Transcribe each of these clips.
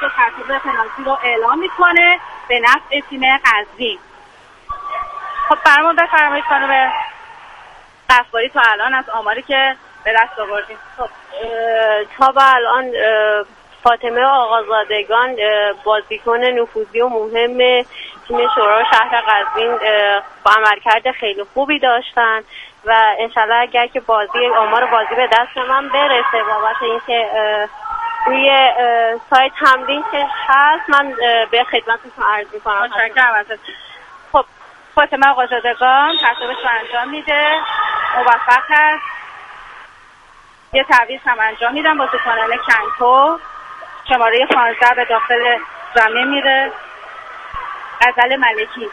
و ترتیب پنالتی رو اعلام میکنه به نفع تیم قزوین. خب برامون بفرمایید خانم غفاری تا الان از آماری که به دست آوردیم. خب تا به الان فاطمه آقازادگان بازیکن نفوذی و مهم تیم شورای شهر قزوین با عملکرد خیلی خوبی داشتن و انشالله اگر که آمار بازی به دست من برسه بابت اینکه روی سایت تمرین که هست من به خدمتتون عرض میکنم. متشکرم. خب فاطمه آقازادگان ترتیبش رو انجام میده، موفق هست. یه تعویض هم انجام میدم. بازیکنان کنکو شماره 15 به داخل زمین میره، غزل ملکی.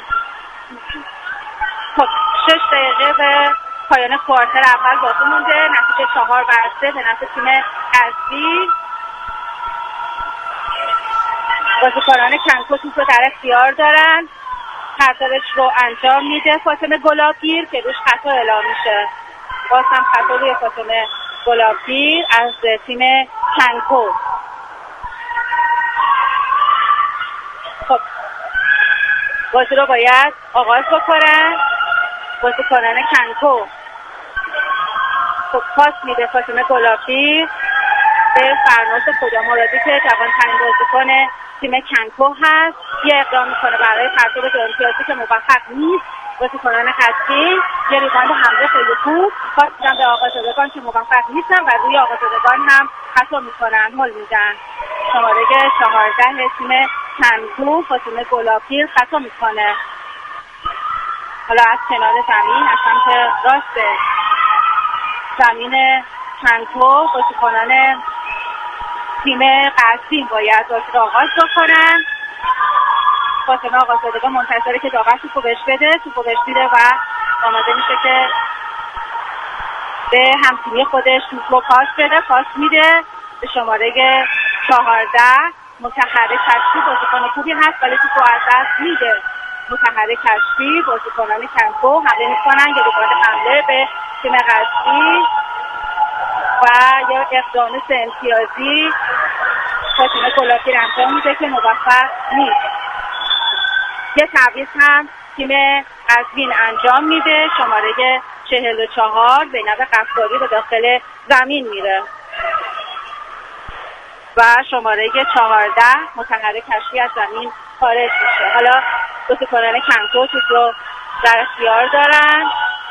خب 6 دقیقه به پایان کوارتر اول باقی مونده، نتیجه 4-3 به نفع تیم قزوین. بازیکنان کنکو توپ رو در اختیار دارن، پرتابش رو انجام میده فاطمه گلابگیر که روش خطا اعلام میشه. باز هم خطا روی فاطمه گلابگیر از تیم کنکو. خب بازی رو باید آغاز بکنن بازیکنان کنکو. خب پاس میده فاطمه گلابگیر به فرناز خدامرادی که جوان‌ترین بازیکن تیم کنکو هست. یه اقدام میکنه برای پرتاب دو امتیازی که موفق نیست. بازیکنان قزوین یه ریباند حمله خیلی خوب پاس میدن به آقازادگان که موفق نیستن و روی آقازادگان هم خطا میکنن، هول میدن. شماره 14 تیم کنکو فاطمه گلابگیر خطا میکنه. حالا از کنار زمین از سمت راست زمین کنکو بازیکنان تیم قزوین باید بازی رو آغاز بکنن. فاطمه آقازادگان منتظره که داور توپو بهش بده، توپو بهش میده و آماده میشه که به همتیمی خودش توپو پاس بده. پاس میده به شماره 14 متحرک کشفی، بازیکن خوبی هست ولی توپو از دست میده. متحرک کشفی بازیکنان کنکو حمله میکنن، یه ریباند حمله به تیم قزوین و یا اقدام 3 امتیازی فاطمه گلابگیر انجام میده که موفق نیست. یه تعویض هم تیم قزوین انجام میده، شماره 44 زینب غفاری به داخل زمین میره و شماره 14 متحرک کشفی از زمین خارج میشه. حالا بازیکنان کنکو توپ رو در اختیار دارن.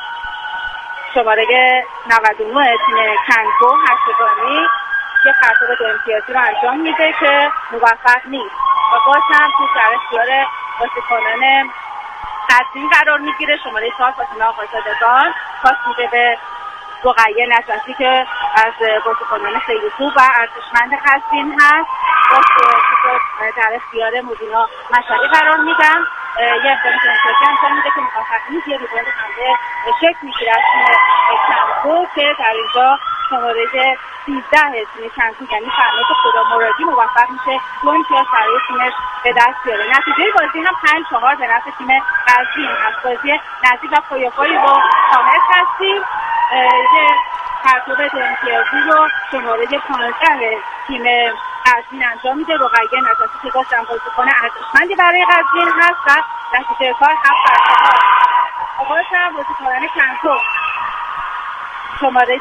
شماره 99 تیم کنکو هشتگانی یه پرتاب دو امتیازی رو انجام میده که موفق نیست و باز هم توپ در اختیار بازیکنان قزوین قرار میگیره. شماره 4 فاطمه آقازادگان پاس میده به رقیه نجفی که از بازیکنان خیلی خوب و ارزشمند قزوین هست. باز توپ در اختیار مبینا مشهدی قرار میدن، یه اقدام امتیازی انجام میده که موفق نیست. یه ریباند حمله شکل میگیره از تیم کنکو که در اینجا شماره 13 تیم کنکو یعنی فرناز خدامرادی موفق میشه 2 امتیاز برای تیمش به دست بیاره. نتیجه بازی هم 5-4 به نفع تیم قزوین هست. بازی نزدیک و پایاپایی رو شاهد هستیم. یه پرتاب دو امتیازی رو شماره 15 تیم قزوین انجام میده. رقیه نجفی که داشتن بازیکن ارزشمندی برای قزوین هست و نتیجه کار 7-4. آغاز هم بازیکنان کنکو شماره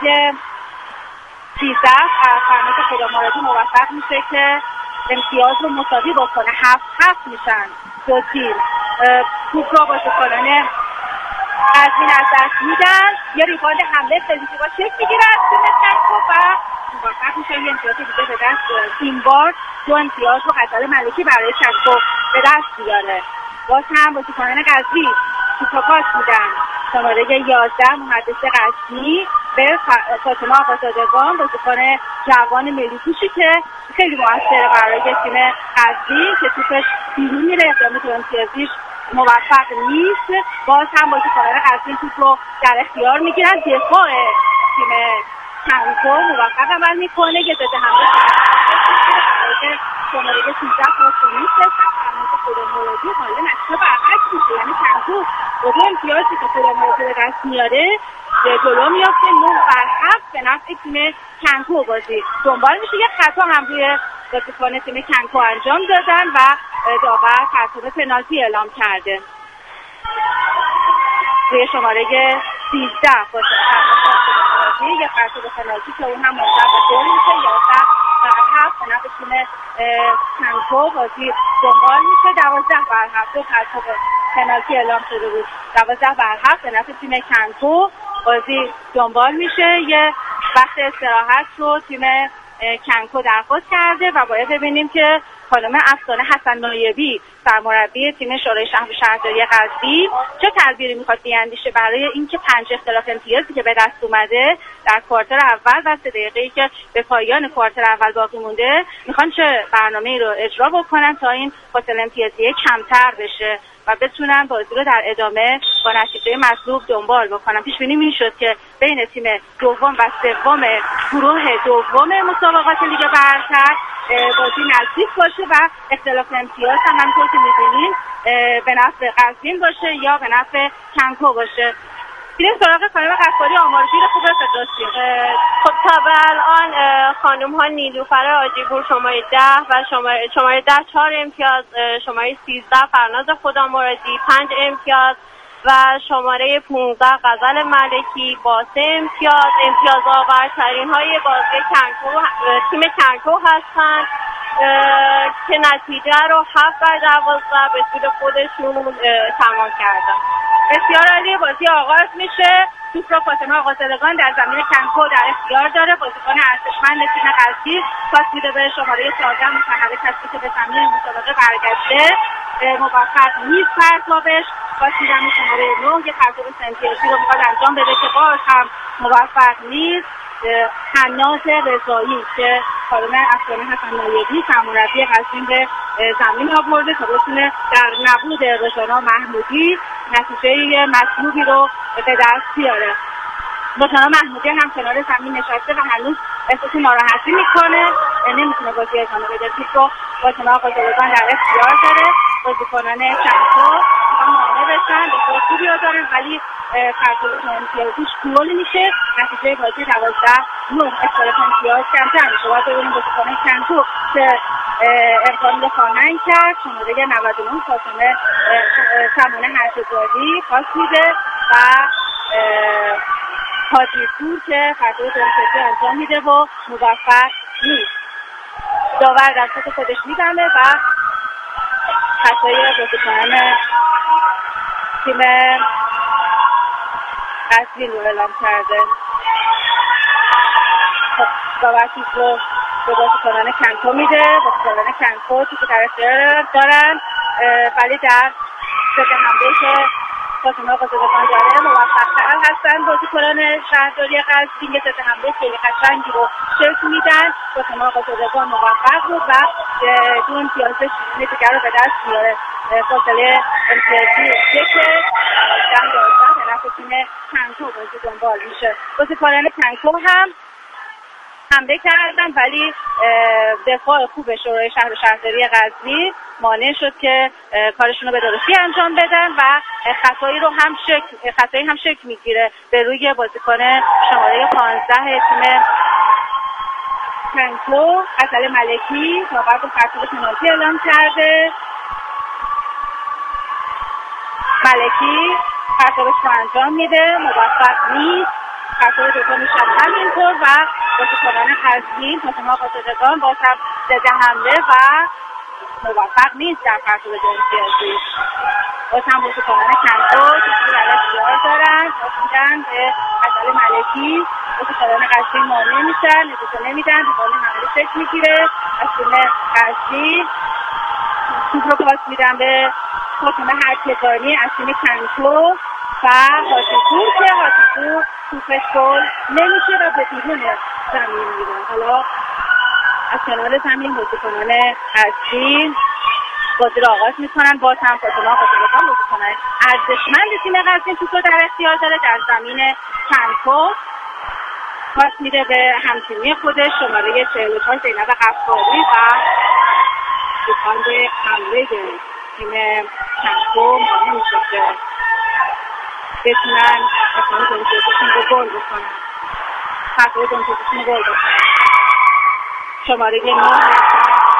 13 فرناز خدامرادی موفق میشه که امتیاز رو مساوی بکنه. 7-7 میشن دو تیم. توپ رو بازیکنان قزوین از دست میدن، یه ریباند حمله خیلی زیبا شکل میگیره از تیم کنکو و موفق میشه یه امتیاز دیگه به دست. این بار 2 امتیاز رو غزل ملکی برای کنکو به دست بیاره. باز هم بازیکنان قزوین توپ پاس میدن. شماره 11 مهندس قزوینی به فاطمه آقازادگان بازیکن جوان ملی‌پوشی که خیلی موثره برای تیم قزوین که توپش بیرون میره، اقدام دو امتیازیش موفق نیست. باز هم بازیکنان قزوین توپ رو در اختیار میگیرن. دفاع تیم کنکو موفق عمل میکنه که ضد حمله برای شماره 13 پاس نیست. خدامرادی حالا نتیجه برعکس میشه، یعنی کنکو با 2 امتیازی که خدامرادی به دست میاره جلو میافته 9-7 به نفع تیم کنکو. بازی دنبال میشه. یه خطا هم روی بازیکن تیم کنکو انجام دادن و داور پرتاب پنالتی اعلام کرده. روی شماره 13 یه پرتاب پنالتی که اون هم منجر به گل میشه. 11-7 به نفع تیم کنکو بازی دنبال میشه. 12-7 پرتاب پنالتی اعلام شده بود. 12-7 به نفع تیم کنکو بازی دنبال میشه. یه وقت استراحت رو تیم کنکو درخواست کرده و باید ببینیم که خانم افسانه حسن نایبی سرمربی تیم شورای شهر و شهرداری قزوین چه تدبیری میخواد بیاندیشه برای اینکه 5 اختلاف امتیازی که به دست اومده در کوارتر اول و 3 دقیقه‌ای که به پایان کوارتر اول باقی مونده میخوان چه برنامه‌ای رو اجرا بکنن تا این فاصله امتیازی کمتر بشه و بتونن بازی رو در ادامه با نتیجه مطلوب دنبال بکنن. پیش بینی میشد که بین تیم دوم و سوم گروه دوم مسابقات لیگ برتر بازی نزدیک باشه و اختلاف امتیاز هم همونطور که می‌بینیم به نفع قزوین باشه یا به نفع کنکو باشه. بریم سراغ خانم غفاری آمارگیر خوب فدراسیون. خب تا به الان خانم ها نیلوفر آجیپور شماره 10 و شماره 10 4 امتیاز، شماره 13 فرناز خدامرادی 5 امتیاز و شماره 15 غزل ملکی با 3 امتیاز آورترین های بازی تیم کنکو هستند که نتیجه رو 7-12 به سود خودشون تمام کردن. بسیار عالی. بازی آغاز میشه. توپ رو فاطمه آقازادگان در زمین کنکو در اختیار داره. بازیکن ارزشمند تیم قزوین پاس میده به شماره 14 متحرک هستی که به زمین مسابقه برگشته. موفق نیست پرتابش. پاس میدن به شماره 9 که پرتاب سنتیاسی رو میخواد انجام بده که باز هم موفق نیست. حناز رضایی که خانم افسانه حسن نایبی سرمربی قزوین به زمین آورده تا بتونه در نبود رضانا محمودی نتیجه مطلوبی رو به دست بیاره. رضانا محمودی هم کنار زمین نشسته و هنوز احساس ناراحتی میکنه، نمیتونه بازی ادامه بده. توپ رو فاطمه آقازادگان در اختیار داره. بازیکنان کنکو مانع بشن به خوبی ها دارن ولی پرتاب امتیازیش گل میشه. نتیجه بازی 12-9 اختلاف امتیاز کمتر میشه. باید ببینیم بازیکن کنکو که امکان رو خواهند کرد. شماره 99 فاطمه سمانه هرشزادی پاس میده و حاجیپور که پرتاب امتیازی انجام میده و موفق نیست. داور دستات خودش میدمه و خطای بازیکنان تیم قزوین رو اعلام کرده. داور توپ رو به بازیکنان کنکو میده. بازیکنان کنکو توپ در اختیار دارن ولی در ضد حمله که فاطمه آقازادگان داره موفق‌تر هستن. بازیکنان شهرداری قزوین یه ضد حمله خیلی قشنگی رو شکل میدن. فاطمه آقازادگان موفق بود و 2 امتیاز شیرین دیگر رو به دست میاره. فاصله امتیازی 10-11 به نفع تیم کنکو بازی دنبال میشه. بازیکنان کنکو هم حمله کردن ولی دفاع خوب شورای شهر و شهرداری قزوین مانع شد که کارشون رو به درستی انجام بدن و خطایی هم شکل میگیره به روی بازیکن شماره 15 تیم کنکو غزل ملکی. داور با پرتاب پنالتی اعلام کرده. ملکی پرتابش رو انجام میده، موفق نیست. پرتاب دومش هم همینطور و بازیکنان قزوین فاطمه آقازادگان باز هم ضد حمله و موفق نیست در پرتاب امتیازی. باز هم بازیکنان کنکو توپی در اختیار دارن. پاس میدن به غزل ملکی. بازیکنان قزوین مانع میشن، اجازه نمیدن. بازی حمله شکل میگیره از تیم قزوین. توپ رو پاس میدن به فاطمه هرچگانی از تیم کنکو و حاجیپور که حاجیپور توپش گل نمیشه و به بیرون زمین میره. حالا از کنار زمین بازیکنان قزوین بازی رو آغاز میکنن. باز هم فاطمه آقازادگان بازیکن ارزشمند تیم قزوین توپ رو در اختیار داره در زمین کنکو. پاس میده به همتیمی خودش شماره 44 زینب غفاری و دفاع حمله تیم کنکو مانع میشه که بتونن اصلا جنسیتشون رو گل بکنن. خطای جنسیتشون رو گل بکنن. شماره 9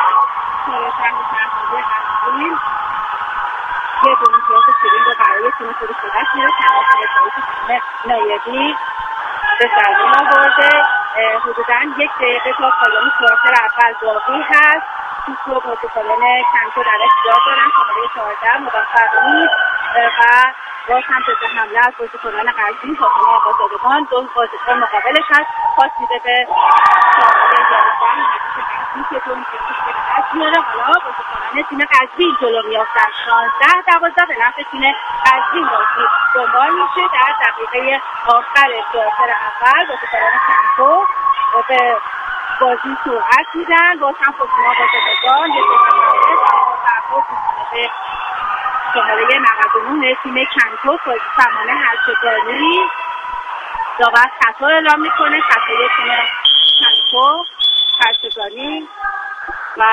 شهرداری قزوین یه دو امتیاز شیرین رو برای تیم خودش به دست میاره. تماس رسایی که تیم نایبی به زمین آورده. حدوداً 1 دقیقه تا پایان کوارتر اول باقی هست. توپ رو بازیکنان کنکو در اختیار دارن. شماره 14 موفق نیست و باز هم ضد حمله از بازیکنان قزوین فاطمه آقازادگان. دو بازیکن مقابلش هست. پاس میده به شماره 11 که دو امتیازش به دست میاره. حالا بازیکنان تیم قزوین جلو میافتن. 16-12 به نفع تیم قزوین بازی دنبال میشه. در دقیقه آخر کوارتر اول بازیکنان کنکو به بازی سرعت میدن. باز هم فاطمه آقازادگان یک به شماره 99 تیم کنکو سمانه هرچگانی داور خطا اعلام میکنه. خطای تیم کنکو هرچگانی و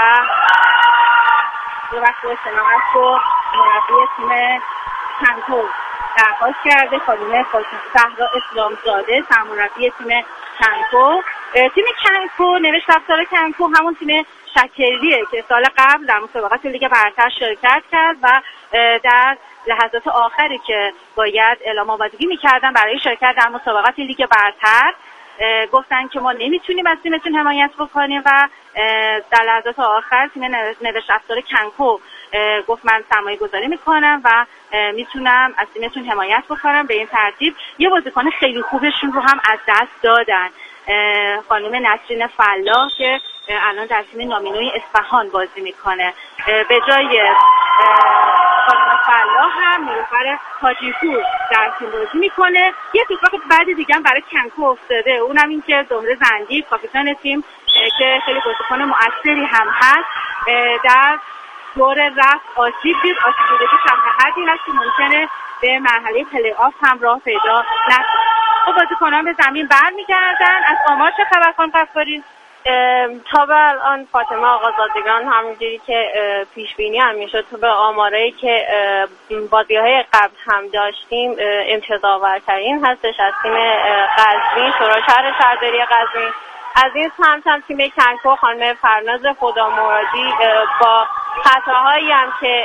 یه وقت استناغت رو مربی تیم کنکو درخواست کرده. خانم زهرا اسلامزاده سرمربی تیم کنکو. تیم کنکو نوشت افزار کنکو همون تیم شکریه که سال قبل در مسابقات لیگ برتر شرکت کرد و در لحظات آخری که باید اعلام آمادگی می‌کردن برای شرکت در مسابقات لیگ برتر گفتن که ما نمیتونیم از تیمتون حمایت بکنیم و در لحظات آخر تیم نوشت افزار کنکو گفت من سرمایه گذاری میکنم و میتونم از تیمتون حمایت بکنم. به این ترتیب یه بازیکن خیلی خوبشون رو هم از دست دادن. خانم نسرین فلاح که الان در تیم نامینوی اصفهان بازی میکنه. به جای خانم فلاح هم نیلوفر حاجی‌پور در تیم بازی میکنه. یه اتفاق بعد دیگه هم برای کنکو افتاده، اونم این که زهره زندی کاپیتان تیم که خیلی بازیکن مؤثری هم هست در دور رفت آسیب دید. آسیب دیده که شبه‌حدی هست که ممکنه به مرحله پلی آف هم راه پیدا نکنه. خب بازیکنان به زمین برمیگردن. از آمار چه خبر خانم غفاری؟ تا به الان فاطمه آقازادگان همونجوری که پیش بینی هم میشد تو به آمارایی که بازی‌های قبل هم داشتیم امتیازآورترین هستش از تیم قزوین، شورای شهرداری قزوین. از این سمت هم تیم کنکو خانم فرناز خدامرادی با خطاهایی هم که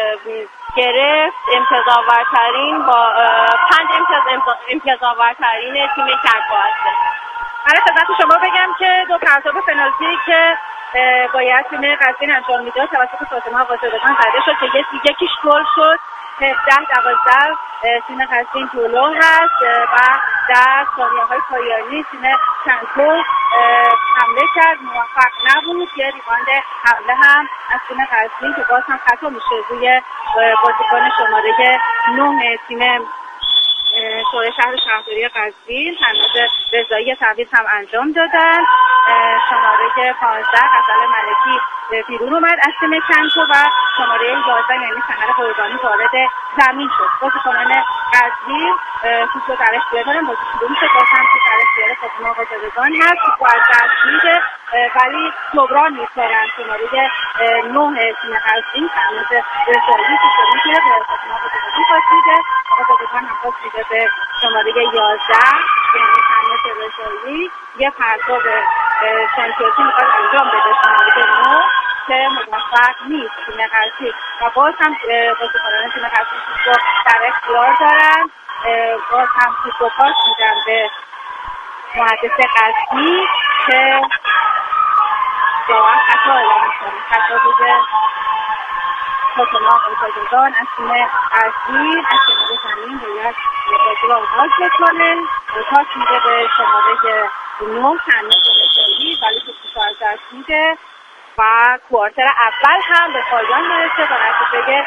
گرفت امتیازآورترین با 5 امتیازآورترین تیم کنکو هست. من خدمت شما بگم که دو پرتاب پنالتی که باید تیم قزوین انجام میداد توسط فاطمه آقازادگان زده شد که یکیش گل شد. 17-12 تیم قزوین جلو هست و در ثانیه‌های پایانی تیم کنکو حمله کرد، موفق نبود. یه ریباند حمله هم از تیم قزوین که باز هم خطا میشه روی بازیکن شماره 9 تیم شورای شهرداری قزوین. تناز رضایی تعویض هم انجام دادن. شماره 15 غزل ملکی بیرون اومد از تیم کنکو و شماره 11 یعنی سحر قربانی وارد زمین شد. بازیکنان قزوین توپ رو در اختیار دارن. بازی شروع میشه. باز هم توپ در اختیار فاطمه آقازادگان هست. توپ از دست میده ولی جبران میکنن. شماره 9 تیم قزوین تناز رضایی توپ رو میگیره به فاطمه آقازادگان پاس میده. آقازادگان هم پاس میده به شماره 11 یعنی تناز رضایی. یه پرتاب شانتیاتی میخواد انجام بده شماره 9 که موفق نیست تیم قزوین و باز هم بازیکنان تیم قزوین توپ رو در اختیار دارن. باز هم توپ رو پاس میدن به محدث قزوین که واقعا خطا اعلام میکنه. خطا روی فاطمه آقازادگان از تیم قزوین از کنار زمین باید بازی رو آغاز بکنه. پاس میده به شماره 9 تناز رضایی ولی توپ از دست میده و کوارتر اول هم به پایان میرسه با نتیجه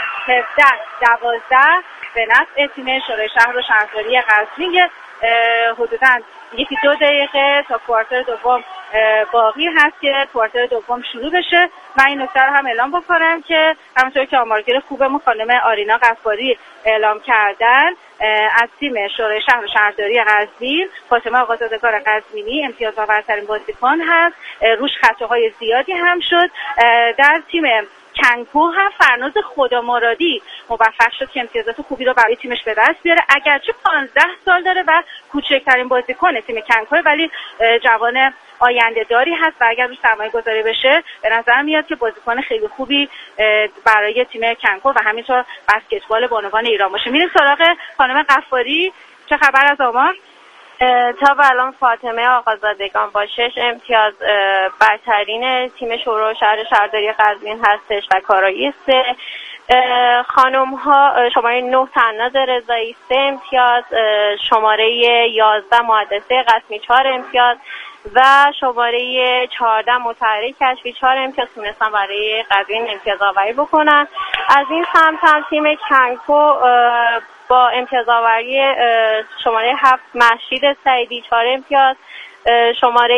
17-12 به نفع تیم شورای شهرداری قزوین. حدوداً 1-2 دقیقه تا کوارتر دوم باقی هست که کوارتر دوم شروع بشه. من این نکته رو هم اعلام بکنم که همونطور که آمارگیر خوبمون خانم آرینا غفاری اعلام کردن از تیم شورای شهرداری قزوین فاطمه آقازادگان قزوینی امتیازآورترین بازیکن هست. روش خطاهای زیادی هم شد. در تیم کنکو هم فرناز خدامرادی موفق شد که امتیازات خوبی رو برای تیمش به دست بیاره. اگرچه 15 سال داره و کوچکترین بازیکن تیم کنکو ولی جوان آینده داری هست و اگر روش سرمایه گذاری بشه به نظر میاد که بازیکن خیلی خوبی برای تیم کنکو و همینطور بسکتبال بانوان ایران باشه. میریم سراغ خانم قفاری. چه خبر از آمار؟ تا به الان فاطمه آقازادگان با 6 امتیاز برترین تیم شورای شهر شهرداری قزوین هستش و کارایی 3. خانم ها شماره 9 تناز رضایی 3 امتیاز، شماره 11 مهندسه قسمی 4 امتیاز و شماره 14 متحرک کشفی 4 امتیاز تونستن برای قزوین امتیاز آوری بکنن. از این سمت هم تیم کنکو با امتیاز آوری شماره 7 مهشید سعیدی 4 امتیاز، شماره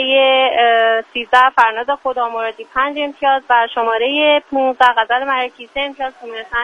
13 فرناز خدامرادی 5 امتیاز و شماره 15 غزل ملکی 3 امتیاز تونستن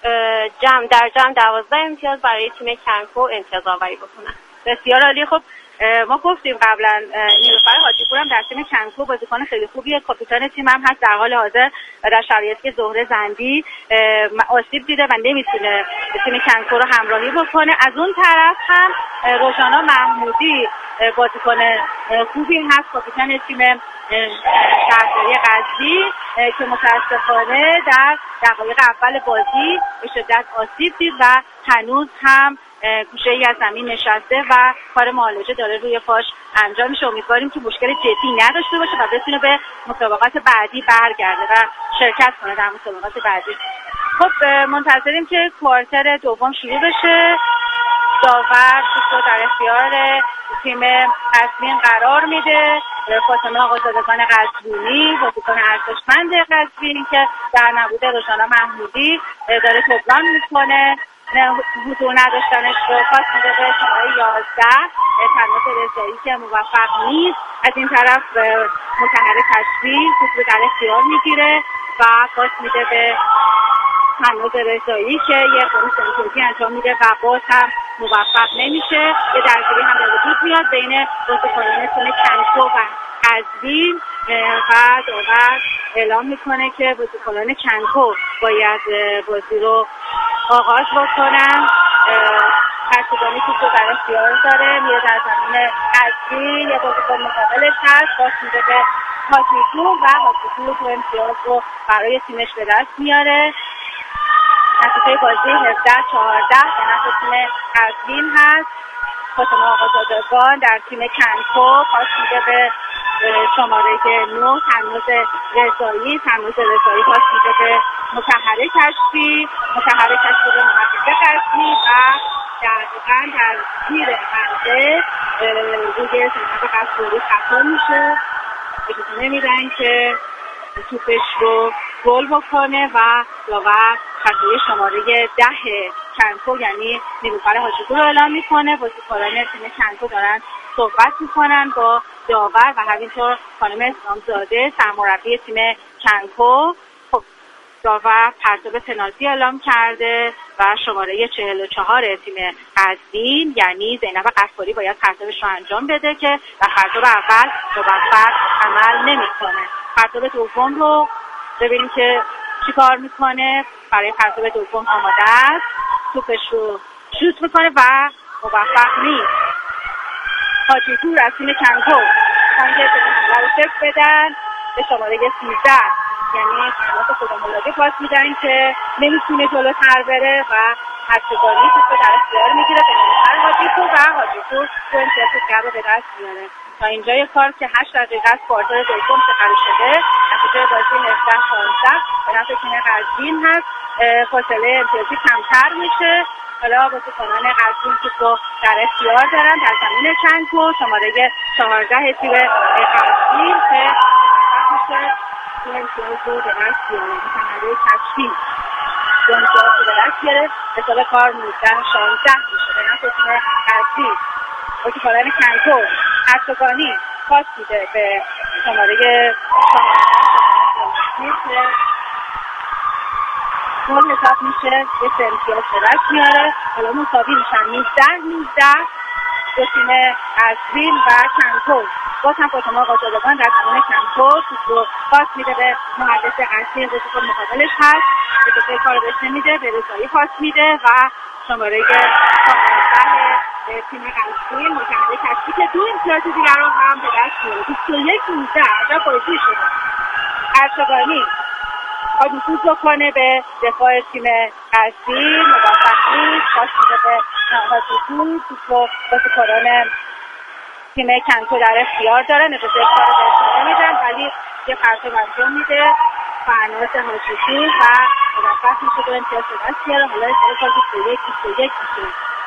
در جمع 12 امتیاز برای تیم کنکو امتیاز آوری بکنن. بسیار عالی. خب ما گفتیم قبلا نیلوفر حاجی‌پور هم در تیم کنکو بازیکن خیلی خوبیه، کاپیتان تیم هم هست در حال حاضر و در شرایطی که زهره زندی آسیب دیده و نمیتونه تیم کنکو رو همراهی بکنه. از اون طرف هم روژانا محمودی بازیکن خوبی هست، کاپیتان تیم شهرداری قزوین که متاسفانه در دقایق اول بازی به شدت آسیب دید و هنوز هم گوشه‌ای از زمین نشسته و کار معالجه داره روی پاش انجام میشه. امیدواریم که مشکل جدی نداشته باشه و بتونه به مسابقات بعدی برگرده و شرکت کنه در مسابقات بعدی. خب منتظریم که کوارتر دوم شروع بشه. داور توپ در اختیار تیم قزوین قرار میده. فاطمه آقازادگان قزوینی بازیکن ارزشمند قزوین که در نبود روژانا محمودی داره جبران میکنه حضور نداشتنش رو. پاس میده به شماره 11 تناز رضایی که موفق نیست. از این طرف متحرک کشفی توپ رو در اختیار میگیره و پاس میده به تناز رضایی که یه خروج سنتوری انجام میده و باز هم موفق نمیشه. یه درگیری هم به وجود میاد بین بازیکنان تیم کنکو و قزوین و داور اعلام میکنه که بازیکنان کنکو باید بازی رو آغاز بکنن. ترتیبانی توپ رو در اختیار داره، میره در زمین قزوین، یه بازیکن مقابلش هست، باز میده به حاجی‌پور و حاجی‌پور تو امتیاز رو برای تیمش به دست میاره. نتیجه بازی 17-14 به نفع تیم قزوین هست. فاطمه آقازادگان در تیم کنکو پاس میده به شماره 9 تناز رضایی پاس میده به متحرک کشفی به محقق قزوین و دقیقا در زیر بنده روی زنب قصوری خطا میشه. اجازه نمیدن که توپش رو گل بکنه و داور خطای شماره 10 کنکو یعنی نیلوفر حاجی‌پور رو اعلام میکنه. بازیکنان تیم کنکو دارن صحبت میکنن با داور و همینطور خانم اسلامزاده سرمربی تیم کنکو. خب داور پرتاب پنالتی اعلام کرده و شماره 44 تیم قزوین یعنی زینب قفاری باید پرتابش رو انجام بده که در پرتاب اول موفق عمل نمیکنه. پرتاب دوم رو ببینیم که چی کار میکنه. برای پرتاب دوم آماده است، توپش رو شوت میکنه و موفق نیست. حاجی‌پور از تیم کنکو سنگ به رو شکل بدن به شماره 13 یعنی فرناز خدامرادی پاس میدن که نمیتونه جلوتر بره و حدسگانی توپ در اختیار میگیره به نیلوفر حاجی‌پور و حاجی‌پور تو امتیاز گرد به دست میاره. تا اینجای کار که 8 دقیقه از کوارتر دوم سپری شده. نتیجه بازی 17-16 به نفع تیم قزوین هست. فاصله امتیازی کمتر میشه. حالا بازیکنان قزوین توپ رو در اختیار دارن در زمین کنکو. شماره 14 تیم قزوین که میشه تو امتیاز رو به دست بیاره. متحرک کشفی دو امتیاز رو به دست بیاره. حساب کار 19-16 میشه به نفع تیم قزوین. بازیکنان کنکو حدسگانی پاس میده به شماره 14 گل حساب میشه. یه سه امتیاز به دست میاره. حالا مساوی میشن 19-19 دو تیم قزوین و کنکو. باز هم فاطمه آقازادگان در زمان کنکو توپ رو پاس میده به مهندس قزوین. بازیکن مقابلش هست اجازه کار بهش نمیده، به رضایی پاس میده و شماره 15 تیم قزوین متحده کشفی که 2 امتیاز دیگر رو هم به دست میاره. 21-19 عجب بازی شده. ارشگانی نفوذ بکنه به دفاع تیم قزوین، موفق نیست، پاس میده به نهاد توپ و بازیکنان تیم کنکو در اختیار دارن، اجازه کار به اشاره میدن ولی یه پرتاب انجام میده فرناز حاجی‌پور و موفق میشه 2 امتیاز به دست بیاره. حالا سر کار 21 میشه.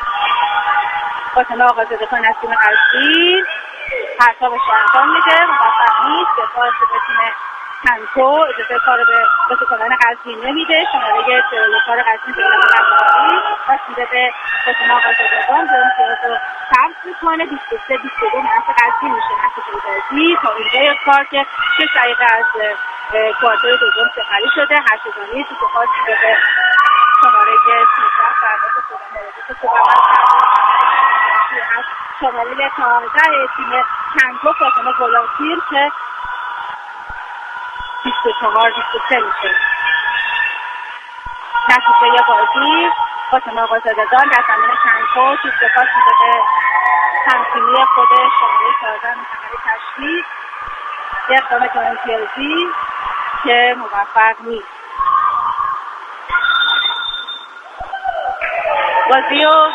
فاطمه آقازاده خان از تیم قزوین پرتابش رو انجام میده، موفق نیست، دفاع به تیم کنکو اجازه کار به بازیکنان قزوین نمیده. شماره 44 قزوین زینب قزوینی پاس میده به فاطمه آقازاده خان، 2 امتیاز رو ثبت میکنه. 23-22 منفی قزوین میشه نتیجه بازی تا اینجای کار که 6 دقیقه از کوارتر دوم سپری شده. هرشگانی توپ پاس میده به شماره 13 فرزاد از شماره 15 تیم کنکو فاطمه گلابپیر که 24-23 میشه. نتیجه بازی فاطمه آقازادگان در زمین کنکو توپ پاس میده به همتیمی خودش شماره 14 متحده کشفی، یه اقدام 2 امتیازی که موفق نیست. بازی رو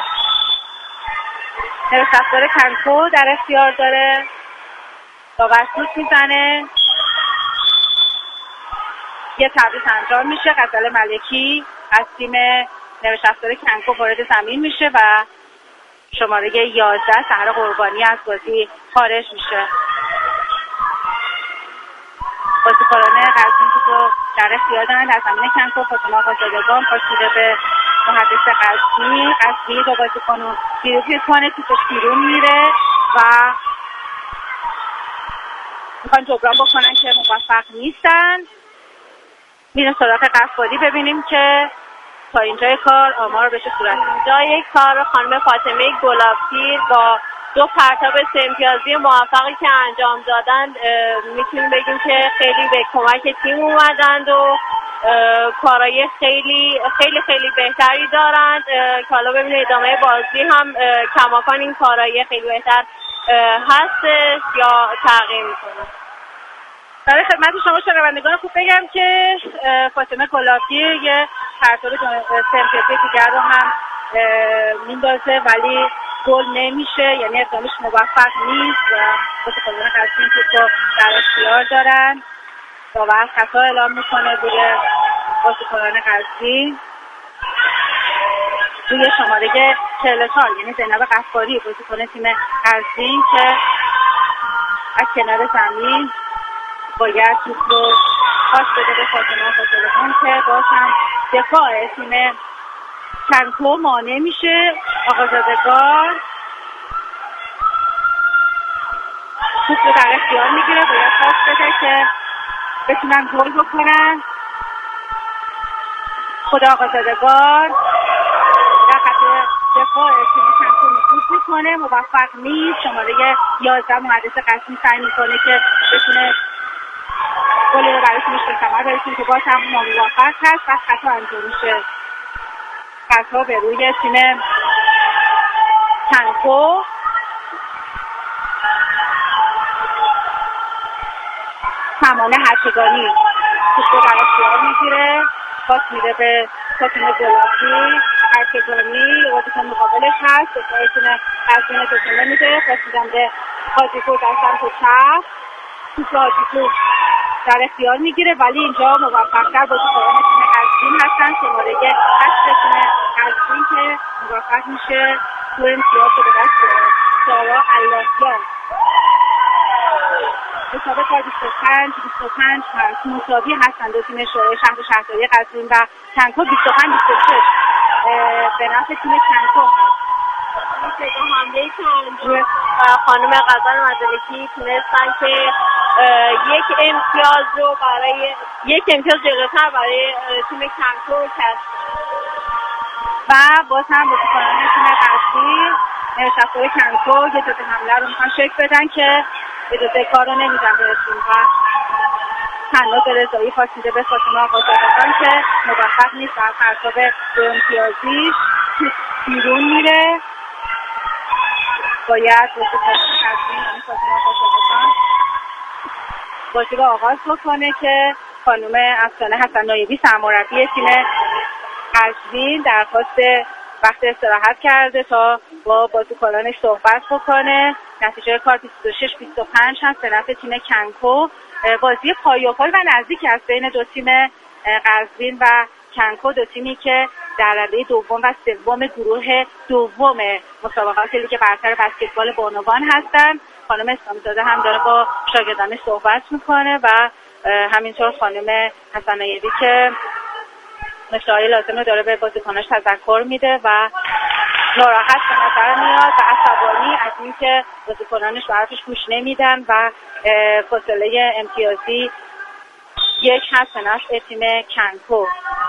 نوشتفتار کنکو در اختیار داره، داور سوت میزنه، یه تبریز انجام میشه. غزل ملکی از تیم نوشتفتار کنکو وارد زمین میشه و شماره 11 سحر قربانی از بازی خارج میشه. بازیکنان قزوین رو در اختیار دارن در زمین کنکو. فاطمه آقازادگان پاس میده به محدث قزوین با بازیکنون پیروزی کنه، توپش بیرون میره و میخوان جبران بکنن که موفق نیستن. میریم سراغ قفاری ببینیم که تا اینجای کار آمار بشه صورت. اینجای کار خانم فاطمه گلابپیر با 2 پرتاب 3 امتیازی موفقی که انجام دادن میتونیم بگیم که خیلی به کمک تیم اومدند و کارهای خیلی خیلی خیلی بهتری دارند که حالا ببینید ادامه بازی هم کماکان این کارهای خیلی بهتر هستش یا تغییر میکنه. برای خدمت شما شنوندگان خوب بگم که فاطمه گلابپیر یه پرتاب 3 امتیازی دیگر رو هم میندازه ولی گل نمیشه، یعنی اقدامش موفق نیست و بازیکنان قزوین توپ رو در اختیار دارن. داور خطا اعلام میکنه روی بازیکنان قزوین روی شماره 44 یعنی زینب غفاری بازیکن تیم قزوین که از کنار زمین باید توپ رو پاس بده به فاطمه آقازادگان که باز هم دفاع تیم کنکو مانع میشه. آقازادگان توپ رو در اختیار میگیره، باید پاس بده که بتونن گل بکنن. خود آقازادگان در خط دفاع تیم کنکو نفوذ میکنه، موفق نیست. شماره 11 محدث قزوین سعی میکنه که بتونه گل رو برای تیمش به ثمر برسونه که باز هم ناموفق هست و خطا انجام میشه. خطا به روی تیم کنکو. سمانه هرشگانی توپ رو در اختیار میگیره، پاس میده به فاطمه گلابپیر. هرشگانی بازیکن مقابلش هست، دفاع تیم قزوین اجازه نمیده، پاس میدن به حاجی‌پور در سمت چپ. توپ حاجی‌پور در اختیار میگیره ولی اینجا موفق‌تر بازیکنان تیم قزوین هستن. شماره 8 تیم قزوین که موفق میشه 2 امتیاز رو به دست بیاره. سارا اللهیان حساب کار 25 هست، مساوی هستند دو تیم شهر شهرداری قزوین و کنکو 25-26 به نفع تیم کنکو هست. حمله که انجام خانم غزل ملکی تونستن که یک امتیاز جلوتر برای تیم کنکو کسب و باز هم بازیکنان تیم قزوین نوشتفتار کنکو یه جزء حمله رو میخوان شکل بدن که اجازه کار رو نمیدن بهشون و تنها به رضایی خواستیده به فاطمه آقازادگان که موفق نیست و پرتاب 2 امتیازی بیرون میره. باید بازی رو آغاز بکنه که خانم افسانه حسن نایبی سرمربی تیم قزوین درخواست وقت استراحت کرده تا با بازیکنانش صحبت بکنه. نتیجه کار 26-25 هست به نفع تیم کنکو. بازی پایاپای و نزدیک است بین دو تیم قزوین و کنکو، دو تیمی که در رده دوم و سوم گروه دوم مسابقات لیگ برتر بسکتبال بانوان هستند. خانم اسلامی‌زاده هم داره با شاگردانش صحبت میکنه و همینطور خانم حسن نایبی که مشاهده لازم رو داره به بازیکناش تذکر میده و ناراحت به نظر میاد و عصبانی از اینکه بازیکنانش به حرفش گوش نمیدن و فاصله امتیازی 1 هست به نفع تیم کنکو.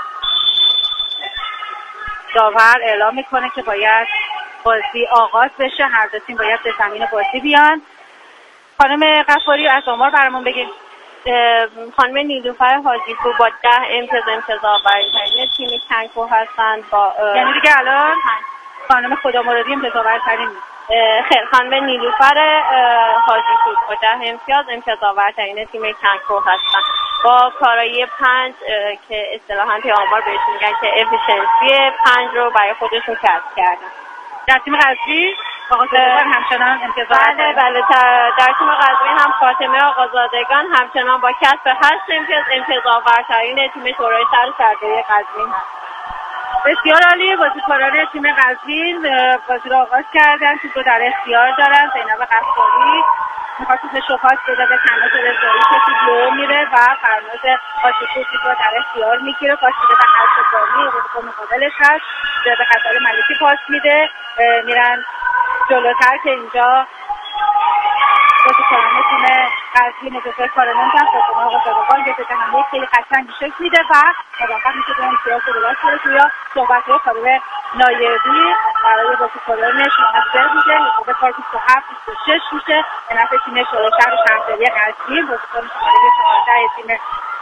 داور اعلام میکنه که باید بازی آغاز بشه، هر دو تیم باید به زمین بازی بیان. خانم غفاری از آمار برامون بگید. خانم نیلوفر حاجی‌پور با 10 امتیاز آورترین تیم کنکو هستند. با یعنی دیگه الان خانم خدامرادی امتیازآورترین خیر، خانم نیلوفر حاجی‌پور با 10 امتیاز آورترین تیم کنکو هستند با کارایی 5 که اصطلاحاً توی آمار بهش میگن که افیشنسی 5 رو برای خودشون کسب کردن. در تیم قزوین همچنان بله در تیم قزوین هم فاطمه آقازادگان همچنان با کسب 8 امتیاز آورترین تیم شورای شهر شهرداری قزوین هست. بسیار عالی. بازیکنان تیم قزوین بازی رو آغاز کردن، توپ رو در اختیار دارن. زینب غفاری میخواد توپش رو پاس بده به تناز رضایی که توپ لو میره و فرناز حاجی‌پور توپ رو در اختیار میگیره، پاس میده به خلصانی، بازیکن مقابلش هست به غزال ملکی پاس میده، میرن جلوتر که اینجا بازیکنان تیم قزوین اجازه کار نمیدن. فاطمه آقازادگان یه ضد حمله خیلی قشنگی شکل میده و موفق میشه به امتیاز رو دست بره. توی صحبت‌های خانم نایبی برای بازیکنانش موثر بوده. به کار 27-26 میشه به نفع تیم شورای شهر شهرداری قزوین. بازیکن شماره 14 تیم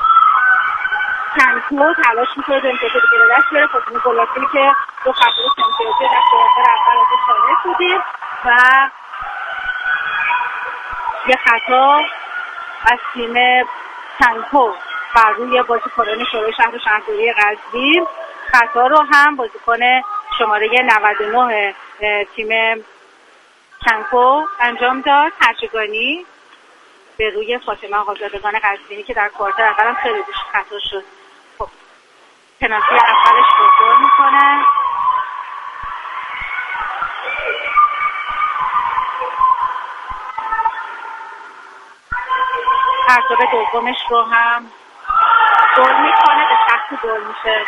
کنکو تلاش میکنه به امتیاز دیگه به دست بره. فاطمه گلافی که دو خطرش امتیازی در آخر اول ازش شامل شدیم و یه خطا از تیم کنکو بر روی بازیکنان شورای شهر شهرداری قزوین. خطا رو هم بازیکن شماره 99 تیم کنکو انجام داد، خرچگانی به روی فاطمه آقازادگان قزوینی که در کوارتر اول هم خیلی روش خطا شد. خب پنالتی اولش بزرگ میکنه. پرتاب دومش رو هم گل میکنه، به سختی گل میشه.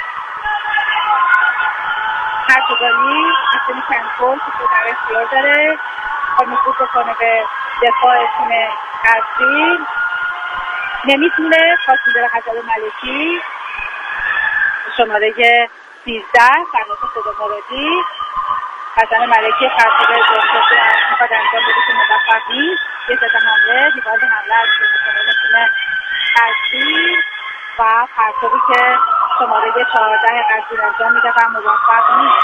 خرچگانی از تیم کنکو که در اختیار داره، میخواد بکنه به دفاع تیم قزوین، نمیتونه. خواست میده به غزال ملکی شماره 13 فرناز خدامرادی. غزال ملکی خرطوب دوستی میخواد انجام بده که موفق نیست. یه ضد حمله دیوار حمله از تیم قزوین و پرتابی که شماره 14 قزوین انجام میده و موفق نیست.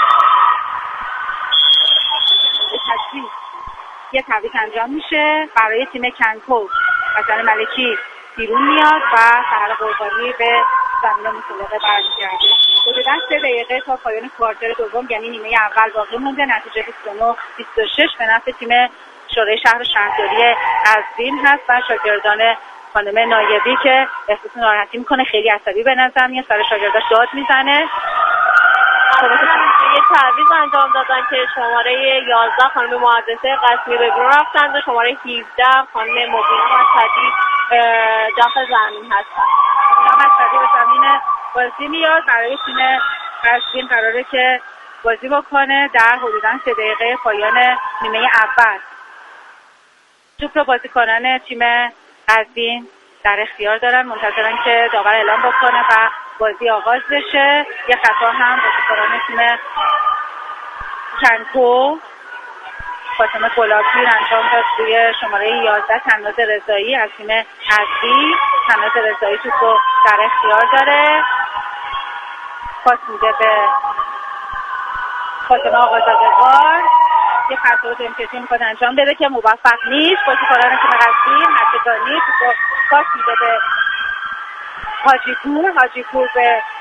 یه تعویض انجام میشه برای تیم کنکو. غزال ملکی بیرون میاد و سحر قربانی به زمین مسابقه برمیگرده. حدود 3 دقیقه تا پایان کوارتر دوم یعنی نیمه اول باقی مونده. نتیجه 29-26 به نفع تیم شورای شهر شهرداری قزوین هست و شاگردان خانم نایبی که احساس ناراحتی میکنه، خیلی عصبی به نظر میاد، سر شاگرداش داد میزنه. یه تعویض انجام دادن که شماره 11 خانم مهندسه قاسمی به بیرون رفتند و شماره 17 خانم مبینا مشهدی داخل زمین هستند. مبینا مشهدی به زمین بازی میاد. برای تیم قزوین قراره که بازی بکنه در حدوداً 3 دقیقه پایان نیمه اول. توپ رو بازیکنان تیم قزوین در اختیار دارن، منتظرن که داور اعلام بکنه و بازی آغاز بشه. یه خطا هم بازیکنان تیم کنکو فاطمه گلابی انجام داد روی شماره 11 تناز رضایی از تیم قزوین. تناز رضایی توپ رو در اختیار داره، پاس میده به فاطمه آقازادگان یه پرتاب امتیازی میخواد انجام بده که موفق نیست. بازیکنان تیم قزوین حقیقانی تو پاس میده به حاجی پور به